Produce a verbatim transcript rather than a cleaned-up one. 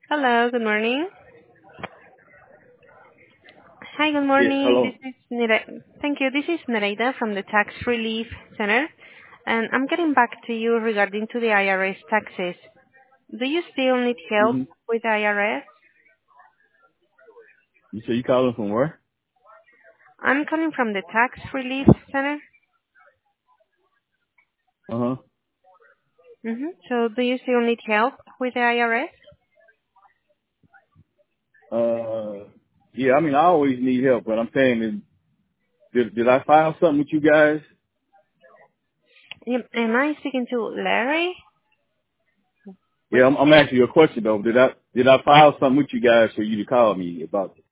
Hello, good morning. Hi, good Yes, morning. This hello. is Nere- Thank you. This is Nereida from the Tax Relief Center, and I'm getting back to you regarding to the I R S taxes. Do you still need help hmm with the I R S? You say you calling from where? I'm calling from the Tax Relief Center. Uh huh. Mm-hmm. So do you still need help with the I R S? Uh, yeah. I mean, I always need help, but I'm saying, is- did did I file something with you guys? Am am I speaking to Larry? Yeah, With I'm, I'm asking you a question though. Did I did I file something with you guys for you to call me about?